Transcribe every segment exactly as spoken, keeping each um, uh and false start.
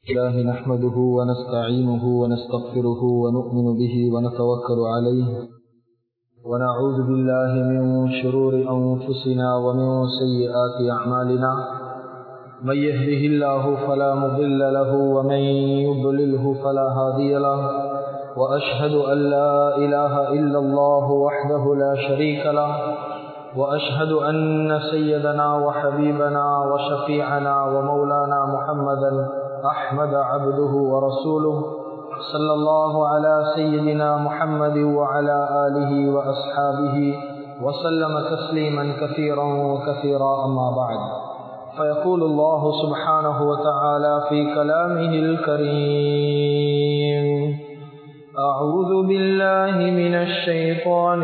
الله نحمده ونستعينه ونستغفره ونؤمن به ونتوكل عليه ونعوذ بالله من شرور أنفسنا ومن سيئات أعمالنا من يهده الله فلا مضل له ومن يضلله فلا هادي له وأشهد أن لا إله إلا الله وحده لا شريك له وأشهد أن سيدنا وحبيبنا وشفيعنا ومولانا محمدا أحمد عبده ورسوله صلى الله على سيدنا محمد وعلى آله وأصحابه وسلم تسليما كثيرا وكثيرا أما بعد فيقول الله سبحانه وتعالى في كلامه الكريم أعوذ بالله من الشيطان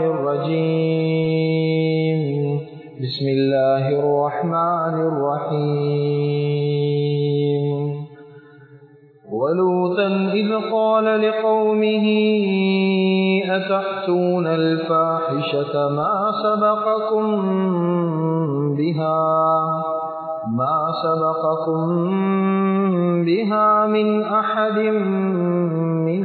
الرجيم بسم الله الرحمن الرحيم ولوطا إذ قال لقومه أتأتون الفاحشة ما سبقكم بها ما سبقكم بها من أحد من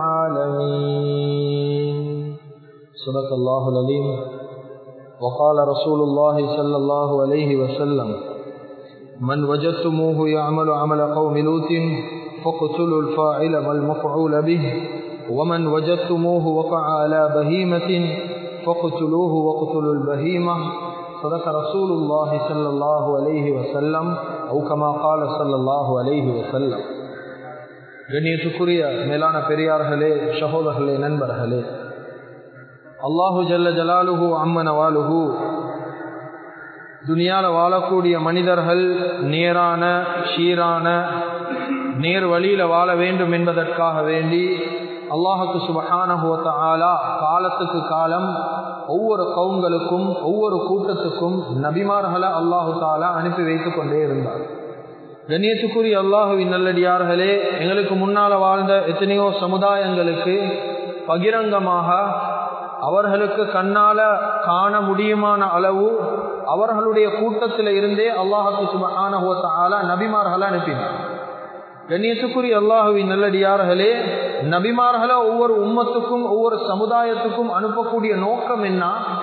العالمين صدق الله العظيم وقال رسول الله صلى الله عليه وسلم من وجدتموه يعمل عمل قوم لوط فاقتلوا الفاعل والمفعول به ومن وجدتموه وقع على بهيمة فاقتلوه واقتلوا البهيمة صدق رسول الله صلى الله عليه وسلم أو كما قال صلى الله عليه وسلم. கண்ணியத்துக்குரிய மேலான பெரியார்களே, சகோதரர்களே, நண்பர்களே, அல்லாஹு ஜல்ல ஜலாலுஹு அம்மன வாலுஹு துனியால வாழக்கூடிய மனிதர்கள் நேரான சீரான நேர் வழியில வாழ வேண்டும் என்பதற்காக வேண்டி அல்லாஹுக்கு சுப்ஹானஹு வ தஆலா காலத்துக்கு காலம் ஒவ்வொரு கவுங்களுக்கும் ஒவ்வொரு கூட்டத்துக்கும் நபிமார்களை அல்லாஹு தஆலா அனுப்பி வைத்துக் கொண்டே இருந்தார். கண்ணியத்துக்குரிய அல்லாஹுவின் நல்லடியார்களே, எங்களுக்கு முன்னால வாழ்ந்த எத்தனையோ சமுதாயங்களுக்கு பகிரங்கமாக அவர்களுக்கு கண்ணால காண முடியுமான அளவு அவர்களுடைய கூட்டத்தில் இருந்தே அல்லாஹுக்கு சுப்ஹானஹு வ தஆலா நபிமார்களை அனுப்பினார். கண்ணியத்துக்குரிய அல்லாஹுவின் நல்லடியார்களே, நபிமார்களை ஒவ்வொரு உம்மத்துக்கும் ஒவ்வொரு சமுதாயத்துக்கும் அனுப்பக்கூடிய நோக்கம் என்ன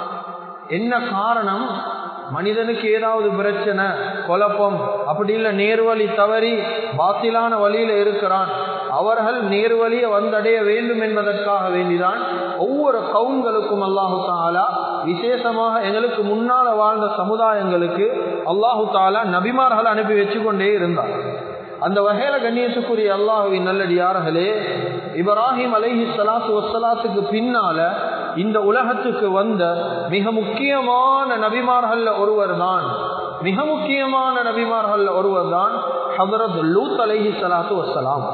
என்ன காரணம்? மனிதனுக்கு ஏதாவது பிரச்சனை, குழப்பம், அப்படி இல்லை நேர்வழி தவறி பாத்திலான வழியில இருக்கிறான், அவர்கள் நேர்வழியை வந்தடைய வேண்டும் என்பதற்காக வேண்டிதான் ஒவ்வொரு கவுங்களுக்கும் அல்லாஹு தாலா விசேஷமாக எங்களுக்கு முன்னால வாழ்ந்த சமுதாயங்களுக்கு அல்லாஹு தாலா நபிமார்களை அனுப்பி வச்சு கொண்டே இருந்தார். அந்த வகையில கண்ணியத்துக்குரிய அல்லாஹுவின் நல்லடியார்களே, இப்ராஹிம் அலைஹி ஸலாத்து வஸ்ஸலாத்துக்கு பின்னால இந்த உலகத்துக்கு வந்த மிக முக்கியமான நபிமார்கள் ஒருவர் தான் மிக முக்கியமான நபிமார்கள் ஒருவர் தான் ஹஜ்ரத் லூத் அலைஹி ஸலாத்து வஸ்ஸலாம்.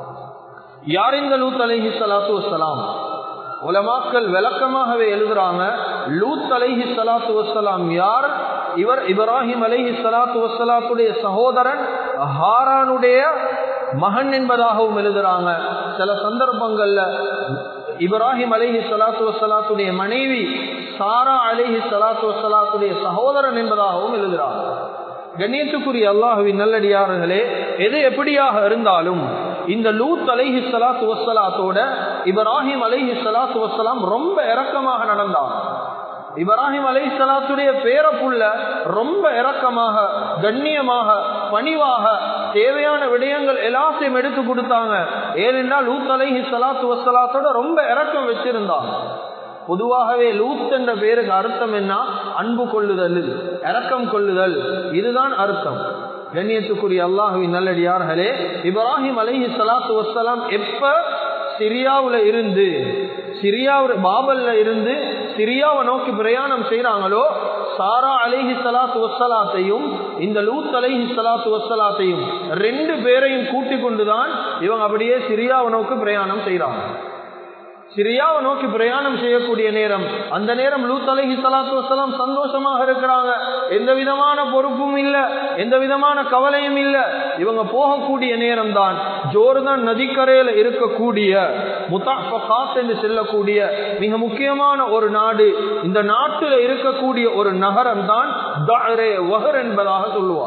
யார் இந்த லூத் அலைஹி ஸலாத்து வஸ்ஸலாம்? உலமாக்கள் விளக்கமாகவே எழுதுறாங்க, லூத் அலைஹி ஸலாத்து வஸ்ஸலாம் யார்? இவர் இப்ராஹிம் அலைஹி ஸலாத்து வஸ்ஸலாத்துடைய சகோதரன் ஹாரானுடைய மகன் என்பதாகவும் எழுதுறாங்க. சில சந்தர்ப்பங்கள்ல இப்ராஹிம் அலைஹி ஸலாத்து வஸ்ஸலாத்துடைய மனைவி சாரா அலைஹி ஸலாத்து வஸ்ஸலாத்துடைய சகோதரன் என்பதாகவும் எழுதுறாங்க. கண்ணியத்துக்குரிய அல்லாஹுவின் நல்லடியார்களே, எது எப்படியாக இருந்தாலும் இந்த லூத் அலைஹி ஸலாத்து வஸ்ஸலாத்தோட இப்ராஹிம் அலைஹி ஸலாத்து வஸ்ஸலாம் ரொம்ப இரக்கமாக நடந்தார். இப்ராஹிம் அலைஹிஸ்ஸலாத்துடைய பேரப்புள்ள ரொம்ப இரக்கமாக, கண்ணியமாக, பணிவாக தேவையான விடயங்கள் எல்லாத்தையும் எடுத்து கொடுத்தாங்க. ஏனென்றால் லூத் அலைஹிஸ்ஸலாத்து வஸ்ஸலாத்தோட ரொம்ப இரக்கம் வச்சிருந்தாங்க. பொதுவாகவே லூத் என்ற பேருக்கு அர்த்தம் என்ன? அன்பு கொள்ளுதல், இரக்கம் கொள்ளுதல், இதுதான் அர்த்தம். கண்ணியத்துக்குரிய அல்லாஹுவின் நல்லடியார்களே, இப்ராஹிம் அலைஹிஸ்ஸலாத்து வஸ்ஸலாம் எப்ப சிரியாவுல இருந்து சிரியாவுல பாபல்ல இருந்து சிரியாவை நோக்கி பிரயாணம் செய்யறாங்களோ, சாரா அலைஹி ஸலாத்து வஸ்ஸலாத்தையும் இந்த லூத் அலைஹி ஸலாத்து வஸ்ஸலாத்தையும் ரெண்டு பேரையும் கூட்டிக் கொண்டுதான் இவங்க அப்படியே சிரியாவை நோக்கி பிரயாணம் செய்யறாங்க. சிரியாவை நோக்கி பிரயாணம் செய்யக்கூடிய நேரம், அந்த நேரம் லூத் அலைஹி ஸலாத்து வஸ்ஸலாம் சந்தோஷமாக இருக்கிறாங்க. எந்த விதமான பொறுப்பும் இல்லை, எந்த விதமான கவலையும் இல்லை. இவங்க போகக்கூடிய நேரம் தான் ஜோர்தான் நதிக்கரையில இருக்கக்கூடிய முத்தாஃபகாத் என்று செல்லக்கூடிய மிக முக்கியமான ஒரு நாடு. இந்த நாட்டில் இருக்கக்கூடிய ஒரு நகரம் தான் தஅரே வஹர் என்பதாக சொல்லுவாங்க.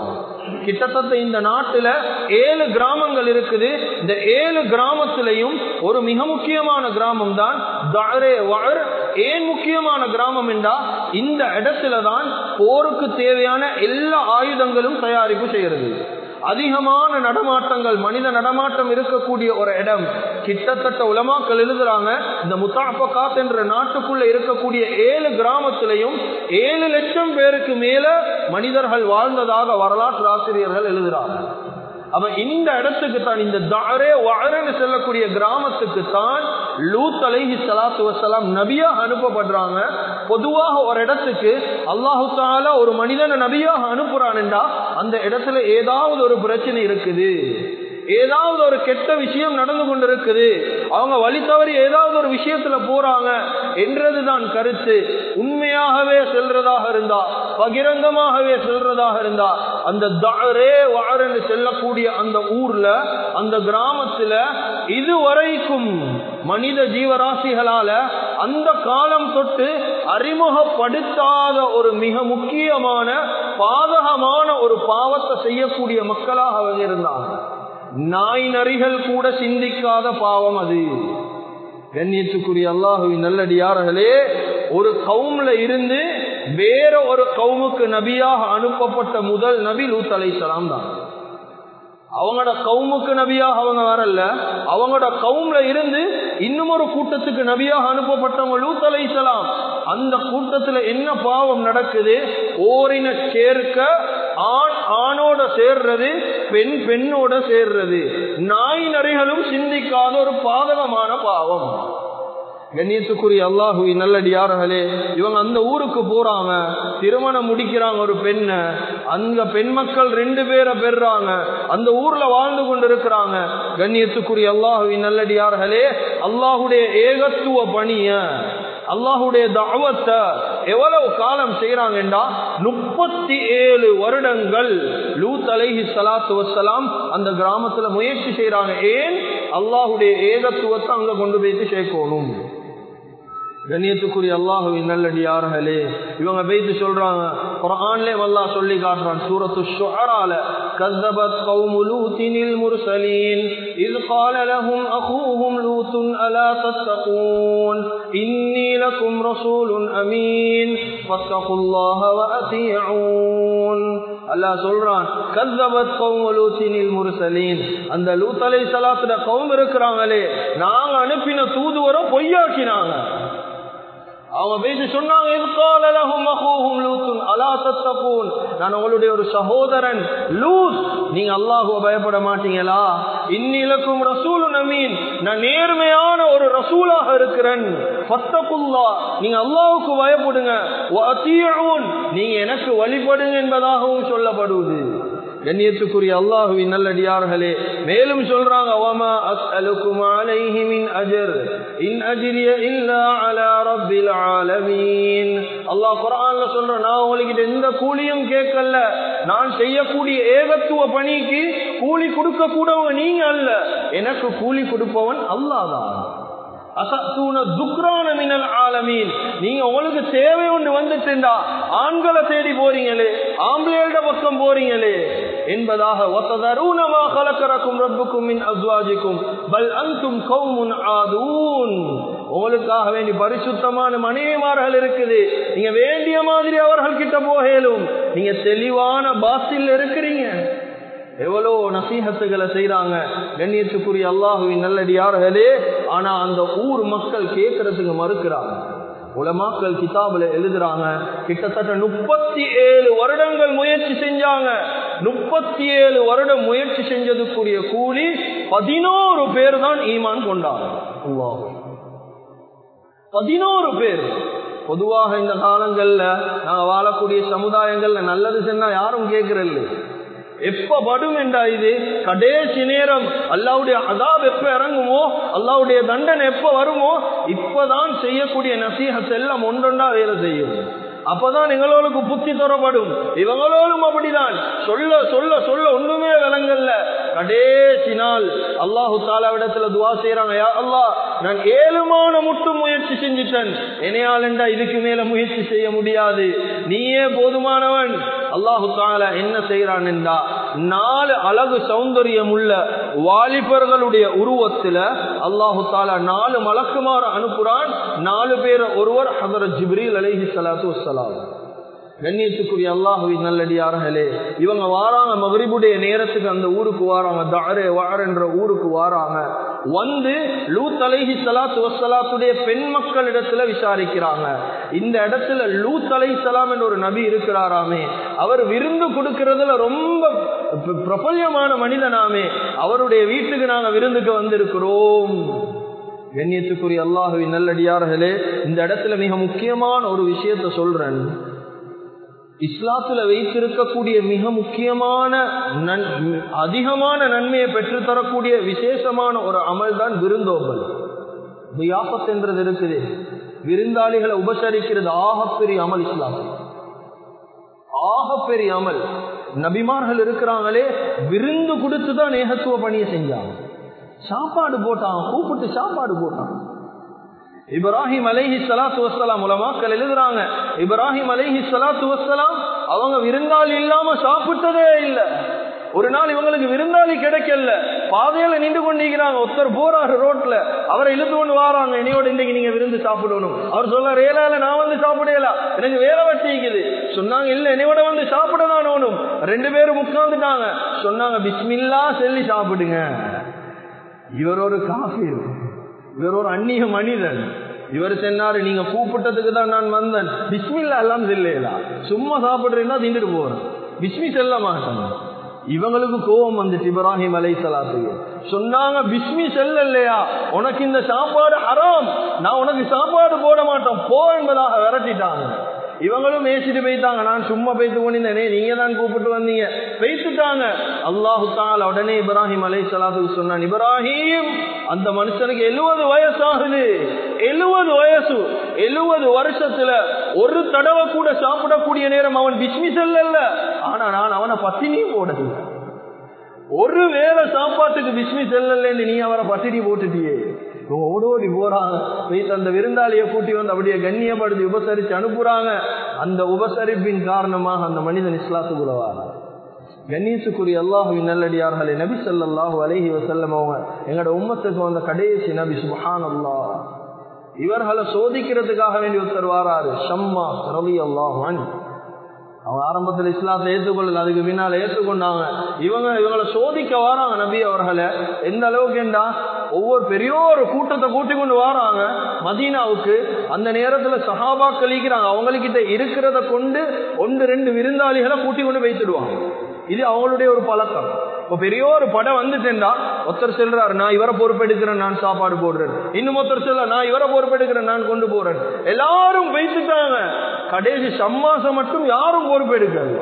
கிட்டத்தட்ட இந்த நாட்டுல ஏழு கிராமங்கள் இருக்குது. இந்த ஏழு கிராமத்திலையும் ஒரு மிக முக்கியமான கிராமம் தான் தஅரே வஅர். ஏன் முக்கியமான கிராமம் என்றா இந்த இடத்துல தான் போருக்கு தேவையான எல்லா ஆயுதங்களும் தயாரிப்பு செய்யறது. அதிகமான நடமாட்டங்கள், மனித நடமாட்டம் இருக்கக்கூடிய ஒரு இடம். கிட்டத்தட்ட உலமாக்கள் எழுதுறாங்க, இந்த முத்தாஃபகாத் என்ற நாட்டுக்குள்ள இருக்கக்கூடிய ஏழு கிராமத்திலையும் ஏழு லட்சம் பேருக்கு மேல மனிதர்கள் வாழ்ந்ததாக வரலாற்று ஆசிரியர்கள் எழுதுறாங்க. அப்ப இந்த இடத்துக்கு தான், இந்த தஅரே வஅர்னு சொல்லக்கூடிய கிராமத்துக்கு தான் லூத் அலைஹி ஸலாத்து வஸலாம் நபியாக அனுப்பப்படுறாங்க. பொதுவாக ஒரு இடத்துக்கு அல்லாஹு தஆலா ஒரு மனிதனை நபியாக அனுப்புறான்டா அந்த இடத்துல ஏதாவது ஒரு பிரச்சனை இருக்குது, ஏதாவது ஒரு கெட்ட விஷயம் நடந்து கொண்டிருக்குது, அவங்க வழி தவறி ஏதாவது ஒரு விஷயத்துல போறாங்க என்றதுதான் கருத்து. உண்மையாகவே செல்றதாக இருந்தா, பகிரங்கமாகவே செல்றதாக இருந்தா, அந்த தஅரே வஅர்னு செல்லக்கூடிய அந்த ஊர்ல, அந்த கிராமத்துல இதுவரைக்கும் மனித ஜீவராசிகளால அந்த காலம் தொட்டு அறிமுகப்படுத்தாத ஒரு மிக முக்கியமான பாதகமான ஒரு பாவத்தை செய்யக்கூடிய மக்களாக அவங்க இருந்தாங்க. நாய் நரிகள் கூட சிந்திக்காத பாவம் அது. கண்ணியத்துக்குரிய அல்லாஹுவின் நல்லடியார்களே, ஒரு கவும்ல இருந்து வேற ஒரு கவுமுக்கு நபியாக அனுப்பப்பட்ட முதல் நபி லூத் அலைஹிஸ்ஸலாம் தான். அவங்களோட கவுமுக்கு நபியாக அவங்க வரல, அவங்களோட கவும்ல இருந்து இன்னும் ஒரு கூட்டத்துக்கு நபியாக அனுப்பப்பட்டவங்க லூத் அலைஹிஸ்ஸலாம். அந்த கூட்டத்துல என்ன பாவம் நடக்குது? ஓரின சேர்க்க, ஆண் ஆணோட சேர்றது, பெண் பெண்ணோட சேர்றது. நாய் நரிகளும் சிந்திக்காத ஒரு பாதகமான பாவம். கண்ணியத்துக்குரிய அல்லாஹுவின் நல்லடியார்களே, இவங்க அந்த ஊருக்கு போறாங்க, திருமணம் முடிக்கிறாங்க ஒரு பெண்ணை. அந்த பெண் மக்கள் ரெண்டு பேரை பெறாங்க, அந்த ஊர்ல வாழ்ந்து கொண்டிருக்கிறாங்க. கண்ணியத்துக்குரிய அல்லாஹுவின் நல்லடியார்களே, அல்லாஹுடைய ஏகத்துவ பணிய, அல்லாஹுடைய தஅவத்தை எவ்வளவு காலம் செய்யறாங்கடா, முப்பத்தி ஏழு வருடங்கள் லூத் அலைஹி ஸலாத்து வஸ்ஸலாம் அந்த கிராமத்துல முயற்சி செய்யறாங்க. ஏன்? அல்லாஹுடைய ஏகத்துவத்தை அங்க கொண்டு போயிட்டு சேர்க்கணும். கண்ணியத்துக்குரிய அல்லாஹுவின் நல்லடியார்களே, இவங்க பேசி சொல்றாங்க, குர்ஆன்லயே அல்லாஹ் சொல்லி காட்டுறான் சூரத்து ஷுஅரால, கஸபத் கௌமு லூத்தினில் முர்ஸலீன் இஸ் قال لهم اخوهم لوط الا تتقون اني لكم رسول امين فاتقوا الله واطيعون. அல்லாஹ் சொல்றான், கஸபத் கௌமு லூத்தினில் முர்ஸலீன், அந்த லூத் அலைஹிஸ்ஸலாத்துட கௌம் இருக்கிறாங்களே, நாங்க அனுப்பின தூதுவரை பொய்யாக்கினாங்க. அவங்க பேசி சொன்னாங்க, நான் உங்களுடைய ஒரு சகோதரன் லூத், நீங்க அல்லாஹ்வை பயப்பட மாட்டீங்களா? இன்னிலக்கும் ரசூலுன் அமீன், நான் நேர்மையான ஒரு ரசூலாக இருக்கிறேன். ஃபத்தகுல்லாஹ், நீங்க அல்லாஹ்வுக்கு பயப்படுங்க. வஅதீஊன், நீங்க எனக்கு வழிபடுங்க என்பதாகவும் சொல்லப்படுவது. கண்ணியத்துக்குரிய அல்லாஹுவின் நல்லடியார்களே, மேலும் சொல்றாங்க, வமா அஸ்அலுக்கும் அலைஹி மின் அஜர் இன் அஜ்ரிய இல்லா அலா ரப்பில் ஆலமீன். அல்லாஹ் குர்ஆன்ல சொல்ற, நான் உங்களுக்கு எந்த கூலியும் கேட்கல, நான் செய்யக்கூடிய ஏகத்துவ பணிக்கு கூலி கொடுக்க கூடவங்க நீங்க அல்ல, எனக்கு கூலி கொடுப்பவன் அல்லாஹ் தான். அசத்தூன துக்ரான மினல் ஆலமீன், நீங்க உங்களுக்கு தேவை ஒன்று வந்துட்டா ஆண்களை தேடி போறீங்களே, ஆம்பளையோட பக்கம் போறீங்களே என்பதாக. வததரூன மா خلقكم ربكم من ازواجكم بل انتم قوم عادون. உங்களுக்காக வேண்டி பரிசுத்தமான மனைவிமார்கள் இருக்குது, நீங்க வேண்டிய மாதிரி அவர்கள் கிட்ட போகலும், நீங்க தெளிவான பாசில் இருக்கிறீங்க. எவ்வளோ நசீஹத்துகளை செய்யறாங்க கண்ணியத்துக்குரிய அல்லாஹுவின் நல்லடியார்களே. ஆனா அந்த ஊர் மக்கள் கேட்கறதுக்கு மறுக்கிறாங்க. உலமாக்கள் கிதாபுல எழுதுறாங்க, கிட்டத்தட்ட முப்பத்தி ஏழு வருடங்கள் முயற்சி செஞ்சாங்க. முப்பத்தி ஏழு வருடம் முயற்சி செஞ்சதுக்குரிய கூலி பதினோரு பேர் தான் ஈமான் கொண்டாங்க. பதினோரு பேர். பொதுவாக இந்த காலங்கள்ல நாங்க வாழக்கூடிய சமுதாயங்கள்ல நல்லது செஞ்சா யாரும் கேட்கறது. எப்ப படும் என்றா இது கடைசி நேரம், அல்லாஹ்வுடைய அதாப் எப்ப இறங்குமோ, அல்லாஹ்வுடைய தண்டனை எப்ப வருமோ, இப்பதான் செய்யக்கூடிய நசீஹத் எல்லாம் ஒன்றொன்றா வேலை செய்யும். அப்பதான் எங்களோளுக்கு புத்தி தரப்படும். இவங்களோடும் அப்படிதான் சொல்ல சொல்ல சொல்ல ஒண்ணுமே விளங்கல்ல. கடைசி நாள் அல்லாஹு தாலாவிடத்துல துவா செய்யறாங்க, யா அல்லாஹ், நான் ஏழுமான முட்டும் முயற்சி செஞ்சுட்டேன், என்னையால் என்றா இதுக்கு மேல முயற்சி செய்ய முடியாது, நீயே போதுமானவன். அல்லாஹு தாலா என்ன செய்யறான் என்றா, நாலு அழகு சௌந்தரியம் உள்ள வாலிபர்களுடைய உருவத்துல அல்லாஹு தாலா நாலு மலக்குமார அனுப்புறான். நாலு பேர் ஒருவர் ஹதரத் ஜிப்ரீல் அலைஹி ஸலாத்து வஸ்ஸலாம். கண்ணியத்துக்குரிய அல்லாஹுவின் நல்லடியார்களே, இவங்க வாராங்க மக்ரிபுடைய நேரத்துக்கு அந்த ஊருக்கு வாராங்க, தாரே வார் என்ற ஊருக்கு வாராங்க. வந்து லூத் அலைஹி ஸலாத்து வஸ்ஸலாத்துடைய பெண் மக்களிடத்துல விசாரிக்கிறாங்க. இந்த இடத்துல லூத் அலைஹிஸ்ஸலாம் என்ற ஒரு நபி இருக்கிறாராமே, அவர் விருந்து கொடுக்கறதுல ரொம்ப பிரபல்யமான மனிதனாமே, அவருடைய வீட்டுக்கு நாங்க விருந்துக்கு வந்திருக்கிறோம். கண்ணியத்துக்குரிய அல்லாஹுவின் நல்லடியார்களே, இந்த இடத்துல மிக முக்கியமான ஒரு விஷயத்தை சொல்றேன். இஸ்லாத்துல வைத்திருக்கக்கூடிய மிக முக்கியமான அதிகமான நன்மையை பெற்றுத்தரக்கூடிய விசேஷமான ஒரு அமல் தான் விருந்தோம்பல். தியாஃபத் என்றது இருக்குது, விருந்தாளிகளை உபசரிக்கிறது ஆகப்பெரிய அமல். இஸ்லாம் ஆகப்பெரிய அமல். நபிமார்கள் இருக்கிறாங்களே, விருந்து கொடுத்துதான் ஏகத்துவ பணியை செஞ்சாங்க. சாப்பாடு போட்டாங்க, கூப்பிட்டு சாப்பாடு போட்டாங்க. இப்ராஹிம் அலைஹி ஸலாத்து வஸ்ஸலாம் உலமாக்கள் எழுதுறாங்க, இப்ராஹிம் அலைஹி ஸலாத்து வஸ்ஸலாம் அவங்க விருந்தாளி இல்லாம சாப்பிட்டதே இல்லை. ஒரு நாள் இவங்களுக்கு விருந்தாளி கிடைக்கல, பாதையில நின்று கொண்டிருக்கிறாங்க. ஒருத்தர் போறாரு ரோட்ல, அவரை இழுத்து கொண்டு வராங்க, என்னையோட இன்னைக்கு நீங்க விருந்து சாப்பிடணும். அவர் சொல்ல, ஏழால நான் வந்து சாப்பிடலாம், எனக்கு வேலை வச்சிக்குது. சொன்னாங்க, இல்ல என்னையோட வந்து சாப்பிடதான் வேணும். ரெண்டு பேரும் உட்கார்ந்துட்டாங்க. சொன்னாங்க, பிஸ்மில்லா சொல்லி சாப்பிடுங்க. இவர் ஒரு காஃபிர், இவர் ஒரு அந்நிய மனிதன். இவர் சொன்னாரு, நீங்க கூப்பிட்டதுக்கு தான் நான் வந்தேன், பிஸ்மில்லா எல்லாம் செல்லா, சும்மா சாப்பிடுறீங்கன்னா திண்டுட்டு போறேன், பிஸ்மி செல்ல மாட்டேன். இவங்களுக்கு கோபம் வந்துட்டு இப்ராஹிம் அலைஹிஸ்ஸலாத்துக்கு சொன்னாங்க, பிஸ்மி செல்ல இல்லையா, உனக்கு இந்த சாப்பாடு ஹராம், நான் உனக்கு சாப்பாடு போட மாட்டோம் போ என்பதாக விரட்டிட்டாங்க. இவங்களும் ஏசிட்டு போயிட்டாங்க, நான் சும்மா பேத்து கொண்டிருந்தேனே, நீங்க தான் கூப்பிட்டு வந்தீங்க, பேசிட்டாங்க. அல்லாஹு தஆலா உடனே இப்ராஹிம் அலைஹிஸ்ஸலாத்துக்கு சொன்னான், இப்ராஹிம், அந்த மனுஷனுக்கு எழுபது வயசு ஆகுது, எழுபது வயசு, எழுபது வருஷத்துல ஒரு தடவை கூட சாப்பிடக்கூடிய நேரம் அவன் பிஸ்மி செல்லல, ஆனா நான் அவனை பத்தினி போடல. ஒரு வேளை சாப்பாட்டுக்கு பிஸ்மி செல்லலன்னு நீ அவரை பத்தினி போட்டுட்டியே. ஓடி ஓடி போறாங்க, அந்த விருந்தாளியை கூட்டி வந்து அப்படியே கண்ணியப்படுத்தி உபசரிச்சு அனுப்புறாங்க. அந்த உபசரிப்பின் காரணமாக அந்த மனிதன் இஸ்லாத்துக்குள்ள வரான். கண்ணியத்துக்குரிய அல்லாஹுவின் நல்லடியார்களே, நபி ஸல்லல்லாஹு அலைஹி வஸல்லம் அவங்க எங்களோட உம்மத்துக்கு வந்த கடைசி நபி. சுப்ஹானல்லாஹ். இவர்களை சோதிக்கிறதுக்காக வேண்டி ஒருத்தர் வாராரு, ஷம்மா ரலியல்லாஹு அன்ஹு. அவங்க ஆரம்பத்தில் இஸ்லாத்தை ஏற்றுக்கொள்ளல, அதுக்கு பின்னால ஏற்றுக்கொண்டாங்க. இவங்க இவங்களை சோதிக்க வராங்க நபி அவர்களை. எந்த அளவுக்கு என்றா, ஒவ்வொரு பெரிய ஒரு கூட்டத்தை கூட்டி கொண்டு வராங்க மதீனாவுக்கு. அந்த நேரத்துல சஹாபாக்கள் இருக்கிறாங்க, அவங்ககிட்ட இருக்கிறத கொண்டு ஒன்று ரெண்டு விருந்தாளிகளை கூட்டி கொண்டு வைத்துடுவாங்க. இது அவங்களுடைய ஒரு பழக்கம். இப்போ பெரிய ஒரு படம் வந்துட்டேன்டா, ஒருத்தர் செல்றாரு, நான் இவரை பொறுப்பெடுக்கிறேன், நான் சாப்பாடு போடுறேன். இன்னும் ஒருத்தர் செல்ல, நான் இவரை பொறுப்பெடுக்கிறேன், நான் கொண்டு போறேன். எல்லாரும் வைத்துட்டாங்க. கடைசி சம்மாசம் மட்டும் யாரும் பொறுப்பெடுக்காது.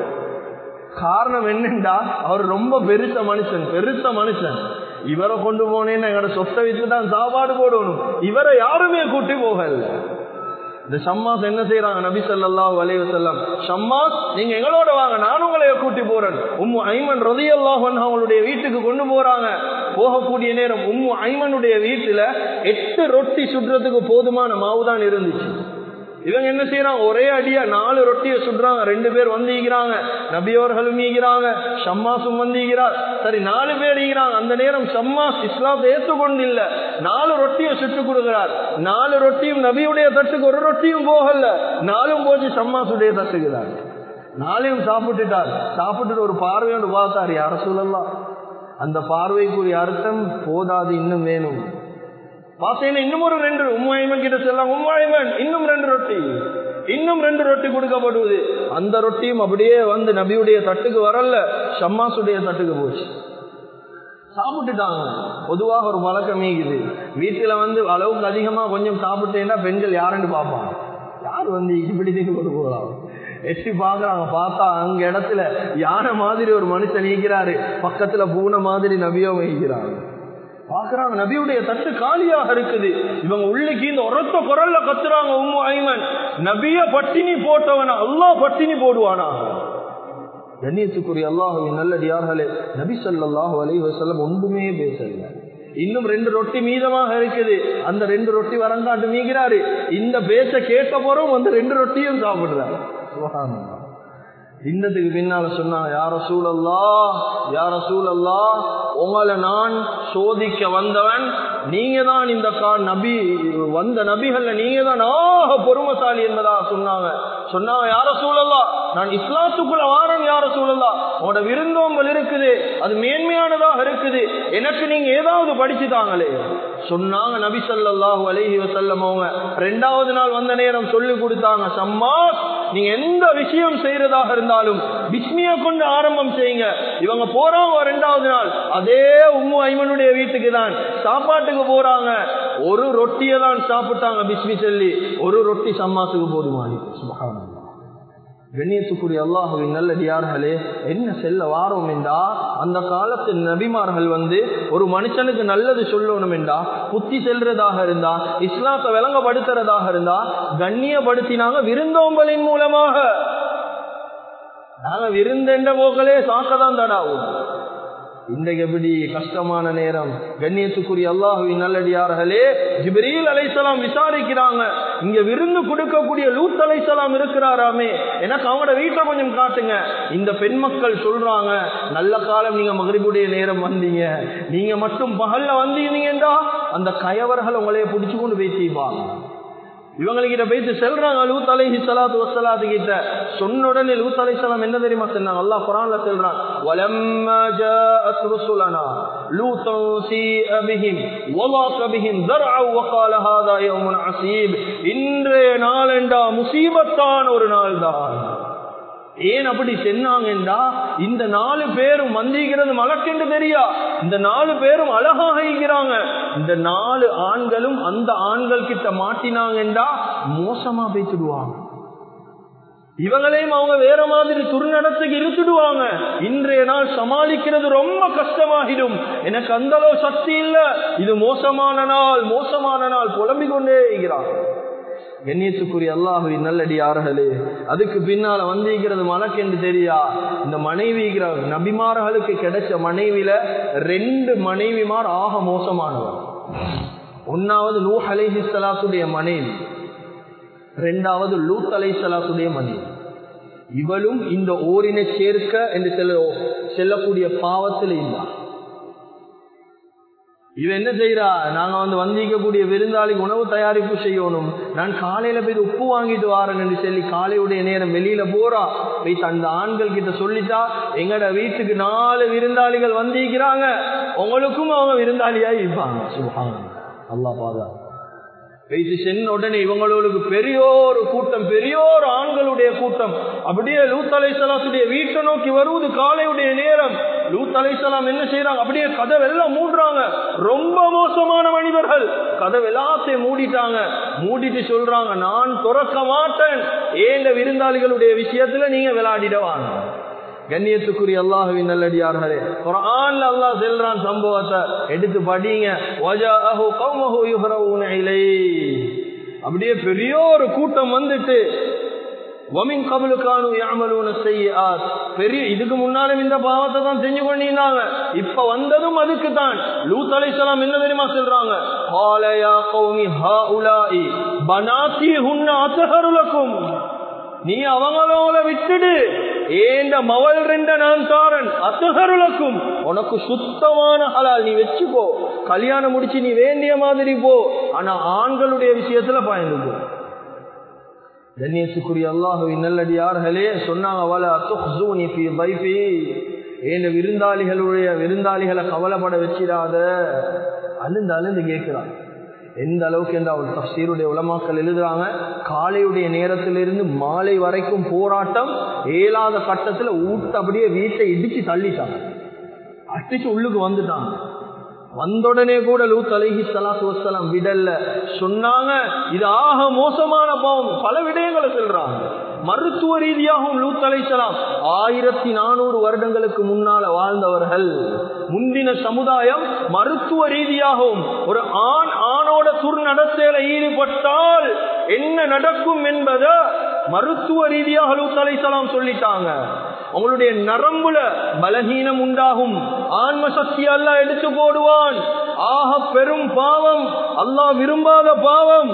காரணம் என்னண்டா, அவர் ரொம்ப பெருத்த மனுஷன், பெருத்த மனுஷன். இவரை கொண்டு போனேன்னு எங்களோட சொத்தை வச்சு தான் சாப்பாடு போடணும், இவரை யாருமே கூட்டி போகல. இந்த ஷம்மாஸ் என்ன செய்யறாங்க, நபி ஸல்லல்லாஹு அலைஹி வஸல்லம், ஷம்மாஸ் நீங்க எங்களோட வாங்க, நான் உங்களை கூட்டி போறேன். உம்மு ஐமன் ரலியல்லாஹு அன்ஹா அவங்களுடைய வீட்டுக்கு கொண்டு போறாங்க. போகக்கூடிய நேரம் உம்மு ஐமனுடைய வீட்டுல எட்டு ரொட்டி சுடுறதுக்கு போதுமான மாவு தான் இருந்துச்சு. இவங்க என்ன செய்யறாங்க, ஒரே அடியா நாலு ரொட்டியை சுடுறாங்க. ரெண்டு பேர் வந்திருக்கிறாங்க, நபியோர்களும் ஈகிறாங்க, ஷம்மாசும் வந்திருக்கிறார். சரி, நாலு பேர் ஈகிறாங்க. அந்த நேரம் ஷம்மாஸ் இஸ்லாத்தை ஏற்றுக்கொண்டு இல்ல, நாலு ரொட்டியை சுட்டு கொடுக்கிறார். நாலு ரொட்டியும் நபியுடைய தட்டுக்கு ஒரு ரொட்டியும் போகல, நாலும் போச்சு ஷம்மாசுடைய தட்டுக்கு தான். நாளையும் சாப்பிட்டுட்டார். சாப்பிட்டுட்டு ஒரு பார்வையோடு பார்த்தார், யார சொல்லலாம். அந்த பார்வைக்குரிய அர்த்தம் போதாது, இன்னும் வேணும். பாசையில இன்னும் ஒரு ரெண்டு உம்மாயிமன் கிட்ட செல்லாம், உம்மாயிமன் இன்னும் ரெண்டு ரொட்டி, இன்னும் ரெண்டு ரொட்டி கொடுக்கப்படுவது. அந்த ரொட்டியும் அப்படியே வந்து நபியுடைய தட்டுக்கு வரல, ஷம்மாசுடைய தட்டுக்கு போச்சு. சாப்பிட்டுட்டாங்க. பொதுவாக ஒரு வழக்கம் இருக்குது, வீட்டுல வந்து அளவுக்கு அதிகமா கொஞ்சம் சாப்பிட்டேன்னா பெண்கள் யாருன்னு பார்ப்பாங்க, யார் வந்து இப்படி தீர்த்து கொண்டு போகலாம். எட்டி பாக்குறாங்க, பார்த்தா அங்க இடத்துல யானை மாதிரி ஒரு மனுஷன் நீக்கிறாரு, பக்கத்துல பூனை மாதிரி நபியோ வைக்கிறாங்க. பாக்குறாங்க, நபியுடைய தட்டு காலியாக இருக்குது. இவங்க உள்ளுக்கு இந்த உரத்த குரல்ல கத்துறாங்க, உம்மு ஐமன், நபிய பட்டினி போட்டவனா அல்லாஹ் பட்டினி போடுவானா? கண்ணியத்துக்குரிய அல்லாஹ்வின் நல்லடியார்களே, நபி ஸல்லல்லாஹு அலைஹி வஸல்லம் ஒன்றுமே பேசல. இன்னும் ரெண்டு ரொட்டி மீதமாக இருக்குது, அந்த ரெண்டு ரொட்டி வரங்காட்டு மீகிறாரு. இந்த பேச கேட்ட போறோம் வந்து ரெண்டு ரொட்டியும் சாப்பிடுறாரு. சுப்ஹானல்லாஹ். இன்னதுக்கு பின்னால சொன்னாங்க, யா ரசூலல்லாஹ் யா ரசூலல்லாஹ், உங்களை நான் சோதிக்க வந்தவன், நீங்க தான் இந்த கா நபி வந்த நபிகள்ல நீங்க தான் ஆக பொறுமைசாலி என்பதா சொன்னாங்க. சொன்னாங்க, யா ரசூலல்லாஹ், நான் இஸ்லாத்துக்குள்ள வாரன் யா ரசூலல்லாஹ், உங்களோட விருந்தோம்பல் இருக்குது, அது மேன்மையானதாக இருக்குது, எனக்கு நீங்க ஏதாவது படிச்சு தாங்களே சொன்னாங்க. நபி ஸல்லல்லாஹு அலைஹி வஸல்லம் அவங்க ரெண்டாவது நாள் வந்த நேரம் சொல்லி கொடுத்தாங்க, சம்மாஸ், நீங்க எந்த விஷயம் செய்யறதாக இருந்தாலும் பிஸ்மியை கொண்டு ஆரம்பம் செய்யுங்க. இவங்க போறாங்க ரெண்டாவது நாள், அதே உம்மு ஐமனுடைய வீட்டுக்கு தான் சாப்பாட்டுக்கு போறாங்க. ஒரு ரொட்டியை தான் சாப்பிட்டாங்க பிஸ்மி சொல்லி, ஒரு ரொட்டி சம்மாசுக்கு போதுமானி. சுப்ஹானல்லாஹ். கண்ணியத்துக்குரிய அல்லாஹுவின் நல்லடியார்களே, என்ன செல்ல வாரோம் என்றா, அந்த காலத்து நபிமார்கள் வந்து ஒரு மனுஷனுக்கு நல்லது சொல்லணும் என்றா, புத்தி செல்றதாக இருந்தா, இஸ்லாத்தை விளங்கப்படுத்துறதாக இருந்தா கண்ணியப்படுத்தினாங்க விருந்தோம்பலின் மூலமாக. நாங்க விருந்தென்ற போக்களே சாக்கதான் தடாவும். இன்றைக்கு எப்படி கஷ்டமான நேரம். கண்ணியத்துக்குரிய அல்லாஹுவின் நல்லடியார்களே, ஜிப்ரீல் அலைஹிஸ்ஸலாம் விசாரிக்கிறாங்க, இங்க விருந்து கொடுக்கக்கூடிய லூத் அலைஹிஸ்ஸலாம் இருக்கிறாராமே, எனக்கு அவங்களோட வீட்டை கொஞ்சம் காட்டுங்க. இந்த பெண் மக்கள் சொல்றாங்க, நல்ல காலம் நீங்க மக்ரிபுடைய நேரம் வந்தீங்க, நீங்க மட்டும் பகல்ல வந்தீங்கன்னா அந்த கயவர்கள் உங்களைய பிடிச்சு கொண்டு பேசிப்பாங்க. இவங்ககிட்ட போயிட்டு செல்றாங்க லூத் அலைஹி ஸலாத்து வஸ்ஸலாத்து கிட்ட. சொன்ன உடனே லூத் அலைஹிஸ்ஸலாம் என்ன தெரியுமா சொன்னாங்க? அல்லாஹ் குர்ஆன்ல சொல்றான், வலம்மா ஜாஅத் ருசுலனா லூத்தன் சீஅ பிஹிம் வலாக பிஹிம் ذرعا وقال هذا يوم عسيب. இன்றைய நாளெண்டா முசீபத்தான ஒரு நாள் தான். ஏன் அப்படி சொன்னாங்கன்றா, இந்த நாலு பேரும் வந்திருக்கிறது மலக்கென்று தெரியா, இந்த நாலு பேரும் அழகாக இருக்கிறாங்க, இந்த நாலு ஆண்களும் அந்த ஆண்கள் கிட்ட மாட்டினாங்கன்றா மோசமா பேசிடுவாங்க, இவங்களையும் அவங்க வேற மாதிரி துர்நடத்துக்கு இழுத்துடுவாங்க. இன்றைய நாள் சமாளிக்கிறது ரொம்ப கஷ்டமாகிடும், எனக்கு அந்த அளவு சக்தி இல்ல, இது மோசமான நாள் மோசமான நாள் புலம்பிக் கொண்டே இருக்கிறாங்க. கண்ணியத்துக்குரிய அல்லாஹுவின் நல்லடியார்களே, அதுக்கு பின்னால வந்திருக்கிறது மலக்கென்று தெரியா. இந்த மனைவி நபிமார்களுக்கு கிடைச்ச மனைவில ரெண்டு மனைவிமார் ஆக மோசமானவர். ஒன்னாவது நூஹ் அலைஹிஸ்ஸலாத்துடைய மனைவி, ரெண்டாவது லூத் அலைஹிஸ்ஸலாத்துடைய மனைவி. இவளும் இந்த ஓரினை சேர்க்க என்று செல்ல செல்லக்கூடிய பாவத்தில் இருந்தார். இவ என்ன செய்யறா, நாங்க வந்து வந்திக்கக்கூடிய விருந்தாளிக்கு உணவு தயாரிப்பு செய்யணும், நான் காலையில போய் உப்பு வாங்கிட்டு வாரேன் என்று சொல்லி காலையுடைய நேரம் வெளியில போறா. போய் அந்த ஆண்கள் கிட்ட சொல்லிட்டா, எங்கட வீட்டுக்கு நாலு விருந்தாளிகள் வந்திருக்கிறாங்க, உங்களுக்கும் அவங்க விருந்தாளியா இருப்பாங்க. சுப்ஹானல்லாஹ், அல்லாஹ் பாதா. பேசி சென்ன உடனே இவங்களுக்கு பெரியோரு கூட்டம், பெரியோரு ஆண்களுடைய கூட்டம் அப்படியே லூத் அலைஹிஸ்ஸலாத்துடைய வீட்டை நோக்கி வருவது காலையுடைய நேரம். லூத் அலைஹிஸ்ஸலாம் என்ன செய்யறாங்க, அப்படியே கதவெல்லாம் மூடுறாங்க. ரொம்ப மோசமான மனிதர்கள், கதவெல்லாத்தையும் மூடிட்டாங்க. மூடிட்டு சொல்றாங்க, நான் துறக்க மாட்டேன், ஏங்க விருந்தாளிகளுடைய விஷயத்துல நீங்க விளையாடிடுவாங்க. கண்ணியத்துக்குரிய அல்லாஹுவின் நல்லடியார்களே, குர்ஆன்ல அல்லாஹ் சொல்றான் சம்பவத்தை எடுத்து படிங்க. வஜாஅஹு கௌமுஹு யுஹரவுன இலைஹி, அப்படியே பெரிய ஒரு கூட்டம் வந்துட்டு, வமின் கப்லு கானூ யஅமலூன ஸய்யிஆத், பெரிய இதுக்கு முன்னாலும் இந்த பாவத்தை தான் செஞ்சு கொண்டிருந்தாங்க, இப்ப வந்ததும் அதுக்கு தான். லூத் அலைஹிஸ்ஸலாம் என்ன தெரியுமா சொல்றாங்க, قال يا قوم هؤلاء بناتي هن أطهر لكم, நீ அவங்களோட விட்டுடு, ஏண்ட மவள் ரெண்ட நான் தாரன், அத்துஹருலக்கும், உனக்கு சுத்தமான ஹலால், நீ வச்சுக்கோ, கல்யாணம் முடிச்சு நீ வேண்டிய மாதிரி போ, ஆனா ஆண்களுடைய விஷயத்துல பயந்து போ. கண்ணியத்துக்குரிய அல்லாஹுவின் நல்லடியார்களே, சொன்னாங்க, வலா துஹ்ஸூனி ஃபீ தைஃபி, ஏண்ட விருந்தாளிகளுடைய விருந்தாளிகளை கவலைப்பட வச்சிடாத. அழுந்து அழுந்து கேட்கிறான். எந்த அளவுக்கு என்று அவர் தஃசீருடைய உலமாக்கள் எழுதுறாங்க, காலையுடைய நேரத்திலிருந்து மாலை வரைக்கும் போராட்டம், ஏழாத கட்டத்துல ஊட்ட அப்படியே வீட்டை இடிச்சு தள்ளிட்டாங்க, அடிச்சு உள்ளுக்கு வந்துட்டாங்க. வந்தோடனே கூட லூத் அலைஹிஸ்ஸலாத்து வஸ்ஸலாம் விடல்ல. சொன்னாங்க, இது ஆக மோசமான பாவம். பல விடயங்களை சொல்றாங்க. மருத்துவ ரீதியாகவும் லூத் அலைஹிஸ்ஸலாம் ஆயிரத்தி நானூறு வருடங்களுக்கு முன்னால வாழ்ந்தவர்கள். முந்தின சமுதாயம் மருத்துவ ரீதியாகவும் ஒரு ஆண் ஆணோட துர்நடத்தையில ஈடுபட்டால் என்ன நடக்கும் என்பதை மருத்துவ ரீதியாக லூத் அலைஹிஸ்ஸலாம் சொல்லிட்டாங்க. உங்களுடைய நரம்புல பலகீனம் உண்டாகும், ஆன்ம சக்தி அல்லாஹ் எடுத்து போடுவான். ஆக பெரும் பாவம், அல்லாஹ் விரும்பாத பாவம்.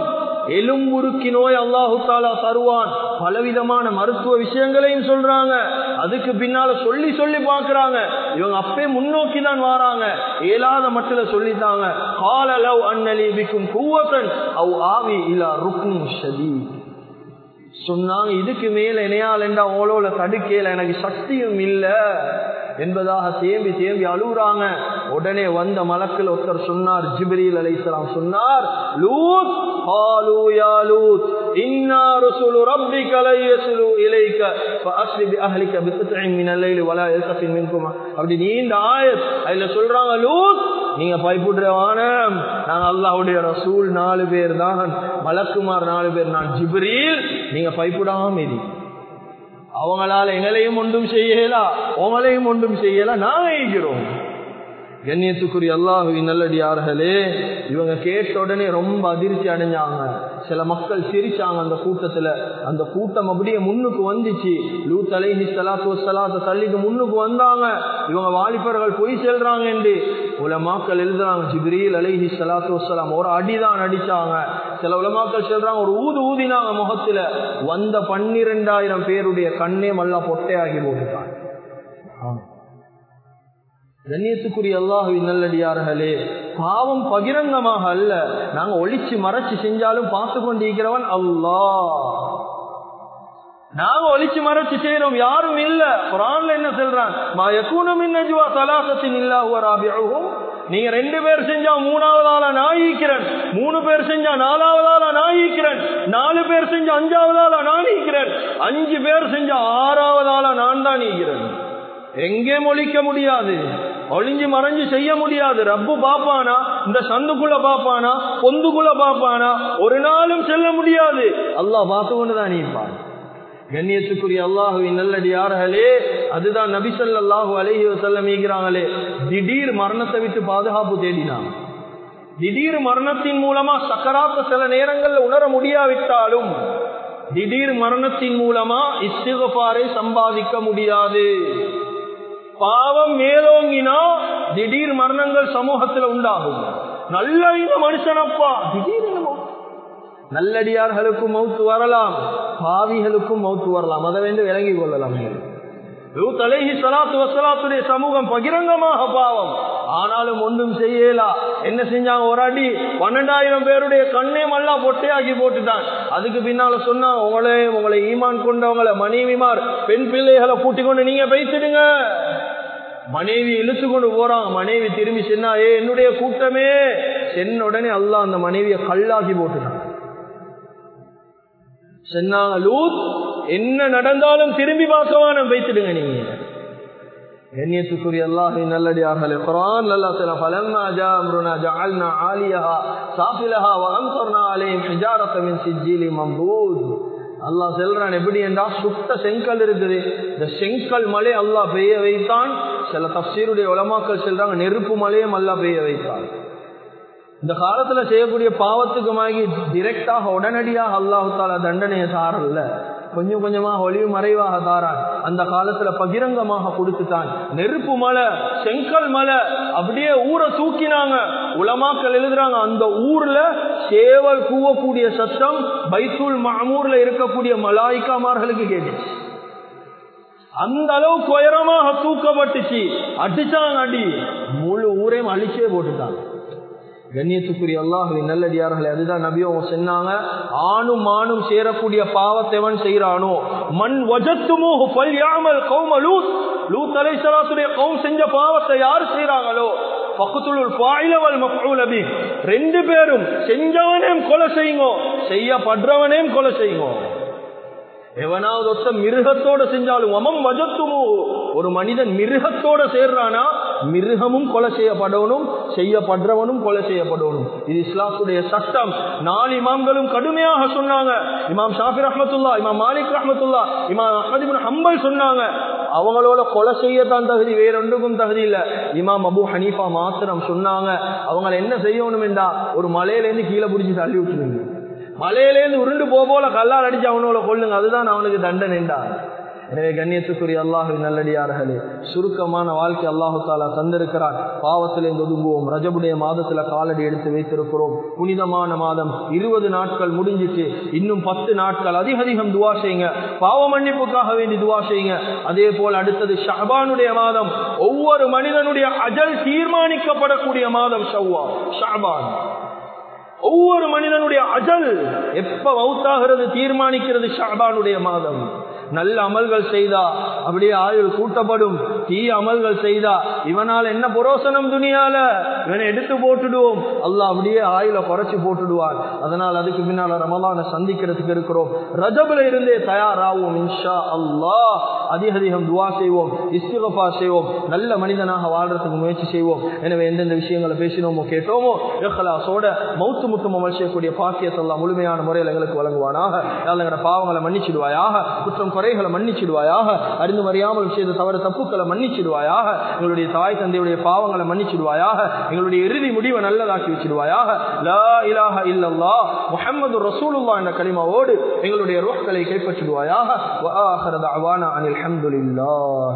எலும்புருக்கி நோய் அல்லாஹு தாலா தருவான். பலவிதமான மருத்துவ விஷயங்களையும் சொல்றாங்க. அதுக்கு பின்னால சொல்லி சொல்லி பாக்குறாங்க. இவங்க அப்பே முன்னோக்கி தான் வராங்க. ஏலாத மட்டில சொல்லிட்டாங்க. கால லவ் அன்னலி பிக்கும் குவத்தன் அவ் ஆவி இலா ருக்னின் ஷதீத். சொன்னாங்க இதுக்கு மேல இணையால் என்றா ஓலோல தடுக்கல, எனக்கு சக்தியும் இல்ல என்பதாக தேம்பி தேம்பி அழுகுறாங்க. உடனே வந்த மலக்குல ஒருத்தர் சொன்னார், ஜிப்ரீல் அலைஹிஸ்ஸலாம் சொன்னார், லூத் காலு யா லூத் இன்னா ரசூலு ரப்பிக லயஸ்லு இலைக ஃபஅஸ்ரி பி அஹ்லிக பித்இன் மினல் லைலி வலா யல்தஃபின் மின்கும். அப்படி நீண்ட ஆயத். அதுல சொல்றாங்க, லூத் நீங்க பயப்படுறவான, நாங்க அல்லாஹ்வுடைய ரசூல் நாலு பேர் தான், மலக்குமார் நாலு பேர், நான் ஜிப்ரீல், நீங்க பயப்படாம இரு. அவங்களால எங்களையும் ஒன்றும் செய்யலா, உங்களையும் ஒன்றும் செய்யலா, நாங்க இருக்கிறோம். கண்ணியத்துக்குரிய அல்லாஹுவின் நல்லடியார்களே, இவங்க கேட்ட உடனே ரொம்ப அதிர்ச்சி அடைஞ்சாங்க. சில மக்கள் சிரிச்சாங்க அந்த கூட்டத்துல. அந்த கூட்டம் அப்படியே முன்னுக்கு வந்துச்சு. லூத் அலைஹி ஸலாத்து வஸ்ஸலாம் தள்ளிக்கு முன்னுக்கு வந்தாங்க. இவங்க வாலிபர்கள் போய் செல்றாங்க என்று உலமாக்கள் எழுதுறாங்க. ஜிப்ரீல் அலைஹி ஸலாத்து வஸ்ஸலாம் ஒரு அடிதான் அடிச்சாங்க. சில உலமாக்கள் சொல்றாங்க ஒரு ஊது ஊதினாங்க முகத்துல. வந்த பன்னிரெண்டாயிரம் பேருடைய கண்ணே மல்லா பொட்டையாகி போட்டுட்டாங்க. கண்ணியத்துக்குரிய அல்லாஹுவின் நல்லடியார்களே, பாவம் பகிரங்கமாக அல்ல, நாங்க ஒளிச்சு மறைச்சு செஞ்சாலும் பார்த்து கொண்டிருக்கிறவன் அல்லாஹ். நாங்க ஒளிச்சு மறைச்சு செய்யறோம், யாரும் இல்ல. குர்ஆன்ல என்ன சொல்றான், மா யகூனு மின் நஜ்வா ஸலாஸத்தின் இல்லா ஹுவ ராபிஉஹும். நீங்க ரெண்டு பேர் செஞ்சா மூணாவது ஆளா நான் ஈக்கிறேன், மூணு பேர் செஞ்சா நாலாவது ஆளா நான் ஈக்கிறேன், நாலு பேர் செஞ்சா அஞ்சாவது ஆளா நான் ஈக்கிறேன், அஞ்சு பேர் செஞ்சா ஆறாவது ஆளா நான் தான் ஈக்கிறேன். எங்கே ஒழிக்க முடியாது, ஒளிஞ்சு மறைஞ்சு செய்ய முடியாது. ரப்பு பாப்பானா, இந்த சந்துக்குள்ள பாப்பானா, பொந்துக்குள்ள பாப்பானா, ஒரு நாளும் செல்ல முடியாது. அல்லாஹ் பார்த்து கொண்டுதான் இருப்பான். கண்ணியத்துக்குரிய அல்லாஹுவின் நல்லடியார்களே, அதுதான் நபி ஸல்லல்லாஹு அலைஹி வஸல்லம் ஈகிறாங்களே, திடீர் மரணத்தை விட்டு பாதுகாப்பு தேடினாங்க. திடீர் மரணத்தின் மூலமா சக்கராத்த சில நேரங்கள்ல உணர முடியாவிட்டாலும் திடீர் மரணத்தின் மூலமா இஸ்திக்ஃபாரை சம்பாதிக்க முடியாது. பாவம் மேலோங்கினா திடீர் மரணங்கள் சமூகத்தில் உண்டாகும். நல்ல இந்த மனுஷனப்பா திடீர் நல்லடியார்களுக்கும் மௌத்து வரலாம், பாவிகளுக்கும் மௌத்து வரலாம். அதை வந்து விளங்கி கொள்ளலாம். லூத் அலைஹி ஸலாத்து வஸ்ஸலாத்துடைய சமூகம் பகிரங்கமாக பாவம், ஆனாலும் ஒன்றும் செய்யலா. என்ன செஞ்சாங்க, ஒரு அடி பன்னெண்டாயிரம் பேருடைய கண்ணே மல்லா பொட்டையாக்கி போட்டுட்டான். அதுக்கு பின்னால சொன்னா, உங்களே உங்களை ஈமான் கொண்டவங்களை மனைவிமார் பெண் பிள்ளைகளை கூட்டி கொண்டு நீங்க பேசிடுங்க. மனைவி இழுத்து கொண்டு போறான். மனைவி திரும்பி சொன்னா, ஏ என்னுடைய கூட்டமே சென்ன உடனே அல்லாஹ் அந்த மனைவியை கல்லாக்கி போட்டுட்டான். சொன்னாங்க, லூத் என்ன நடந்தாலும் திரும்பி பார்க்கவான வைத்துடுங்க நீங்க. கண்ணியத்துக்குரிய அல்லாஹ்வின் நல்லடியார்களே, குர்ஆன் அல்லாஹ் தஆலா ஃபலம்மா ஜா அம்ருனா ஜஅல்னா ஆலியஹா சாஃபிலஹா வ அம்ஸர்னா அலைஹிம் ஹிஜாரத்தன் மின் சிஜ்ஜிலி மம்தூத். அல்லாஹ் சொல்றான், எப்படி என்றா சுட்ட செங்கல் இருக்குது, இந்த செங்கல் மலை அல்லாஹ் பெய்ய வைத்தான். சில தஃசீருடைய உலமாக்கள் சொல்றாங்க, நெருப்பு மலையும் அல்லாஹ் பெய்ய வைத்தான். இந்த காலத்துல செய்யக்கூடிய பாவத்துக்கு மாகி டிரெக்டாக உடனடியாக அல்லாஹு தஆலா தண்டனையை தாரல்ல, கொஞ்சம் கொஞ்சமாக ஒளிவு மறைவாக தாரான். அந்த காலத்துல பகிரங்கமாக கொடுத்துட்டான். நெருப்பு மலை, செங்கல் மலை, அப்படியே ஊரை தூக்கினாங்க. உலமாக்கள் எழுதுறாங்க, அந்த ஊர்ல சேவல் கூவக்கூடிய சத்தம் பைத்துல் மஅமூர்ல இருக்கக்கூடிய மலாயிக்காமார்களுக்கு கேட்டுச்சு. அந்த அளவுக்கு உயரமாக தூக்கப்பட்டுச்சு. அடிச்சாங்க அடி, முழு ஊரையும் அழிச்சே போட்டுட்டாங்க. கண்ணியத்துக்குரிய அல்லாஹ்வின் நல்லடியார்களே, அதுதான் நபியும் சொன்னாங்க, ஆணும் ஆணும் சேரக்கூடிய பாவத்தை எவன் செய்யறானோ, மன் வஜத்துமூஹு ஃபல்யஅமல் கௌம லூத். லூத் அலைஹிஸ்ஸலாத்துடைய கௌம் செஞ்ச பாவத்தை யார் செய்றாங்களோ, ஃபக்துலுல் ஃபாயில வல் மஃஊல பி, ரெண்டு பேரும் செஞ்சவனையும் கொலை செய்யுங்க, செய்யப்படுறவனையும் கொலை செய்யுங்க. எவனாவது ஒருத்த மிருகத்தோட செஞ்சாலும், அமம் வஜத்துமூ, ஒரு மனிதன் மிருகத்தோட சேர்றானா மிருகமும் கொலை செய்யப்படணும், செய்யப்படுறவனும் கொலை செய்யப்படணும். இது இஸ்லாத்துடைய சட்டம். நாலு இமாம்களும் கடுமையாக சொன்னாங்க. இமாம் ஷாஃபி ரஹ்மத்துல்லாஹ், இமாம் மாலிக் ரஹ்மத்துல்லாஹ், இமாம் அஹ்மத் இப்னு ஹம்பல் சொன்னாங்க, அவங்களோட கொலை செய்யத்தான் தகுதி, வேறொன்றுக்கும் தகுதி இல்ல. இமாம் அபூ ஹனீஃபா மாத்திரம் சொன்னாங்க, அவங்களை என்ன செய்யணும் என்றா, ஒரு மலையிலேருந்து கீழே பிடிச்சி தள்ளி விட்டுருங்க, மலையிலேருந்து உருண்டு போ போல கல்லால் அடிச்சு அவனோட கொள்ளுங்க, அதுதான் அவனுக்கு தண்டனை என்றா. எனவே கண்ணியத்துக்குரிய அல்லாஹ்வின் நல்லடியார்களே, சுருக்கமான வாழ்க்கை அல்லாஹு தாலா தந்திருக்கிறார். பாவத்திலிருந்து ஒதுங்குவோம். ரஜபுடைய மாதத்துல காலடி எடுத்து வைத்திருக்கிறோம். புனிதமான மாதம் இருபது நாட்கள் முடிஞ்சிட்டு இன்னும் பத்து நாட்கள் அதிக அதிகம் துவா செய்யுங்க. பாவ மன்னிப்புக்காக வேண்டி துவா செய்யுங்க. அதே போல் அடுத்தது ஷஅபானுடைய மாதம். ஒவ்வொரு மனிதனுடைய அஜல் தீர்மானிக்கப்படக்கூடிய மாதம் ஷவ்வால், ஷஅபான். ஒவ்வொரு மனிதனுடைய அஜல் எப்ப மௌத்தாகிறது தீர்மானிக்கிறது ஷஅபானுடைய மாதம். நல்ல அமல்கள் செய்தா அப்படியே ஆயுள் கூட்டப்படும். தீய அமல்கள் செய்தா இவனால் என்ன புரோசனம் துனியால, இவனை எடுத்து போட்டுடுவோம். அல்லாஹ் அப்படியே ஆயுளை குறைச்சு போட்டுடுவான். அதனால் அதுக்கு பின்னால ரமலானை சந்திக்கிறதுக்கு இருக்கிறோம். ரஜபுல இருந்தே தயாராகும். இன்ஷா அல்லாஹ் அதிக அதிகம் துவா செய்வோம், இஸ்திக்ஃபார் செய்வோம், நல்ல மனிதனாக வாழ்றதுக்கு முயற்சி செய்வோம். எனவே எந்தெந்த விஷயங்களை பேசினோமோ கேட்டோமோ இஹ்லாஸோட மௌத்து முட்டும் அமல் செய்யக்கூடிய பாக்கியத்தை அல்லாஹ் முழுமையான முறையில் எங்களுக்கு வழங்குவானாக. எங்களோட பாவங்களை மன்னிச்சிடுவாயாக, குற்றம் குறைகளை மன்னிச்சிடுவாயாக, அறிந்து அறியாமல் செய்த தவறு தப்புக்களை மன்னிச்சிடுவாயாக, எங்களுடைய தாய் தந்தையுடைய பாவங்களை மன்னிச்சிடுவாயாக, எங்களுடைய இறுதி முடிவை நல்லதாக்கி வச்சிடுவாயாக. லா இலாஹ இல்லல்லாஹ் முஹம்மது ரசூலுல்லாஹ் என்ற கலிமாவோடு எங்களுடைய ரூஹ்களை கைப்பற்றிடுவாயாக. வ ஆகிரு தஅவானா அனில் ஹம்துலில்லாஹ்.